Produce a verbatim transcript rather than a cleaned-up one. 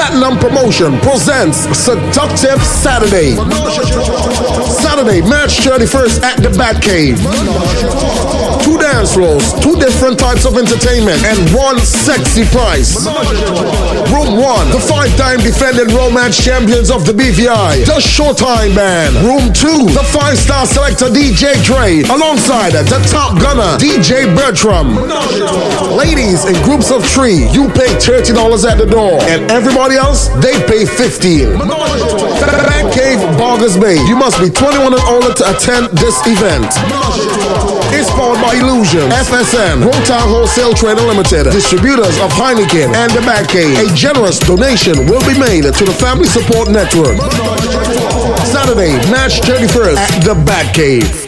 Platinum Promotion presents Seductive Saturday. Saturday, March thirty-first at the Batcave. Two dance floors, two different types of entertainment, and one sexy price. Room one, the five-time defending romance champions of the B V I, the Showtime Band. Room two, the five-star selector D J Dre, alongside the top gunner D J Bertram. Ladies in groups of three, you pay thirty dollars at the door, and everybody else, they pay fifteen dollars. Batcave, Boggers Bay. You must be twenty-one and older to attend this event. It's powered by Illusion, F S N, Rotown Wholesale Trading Limited, distributors of Heineken and the Batcave. A generous donation will be made to the Family Support Network. Saturday, March thirty-first at the Batcave.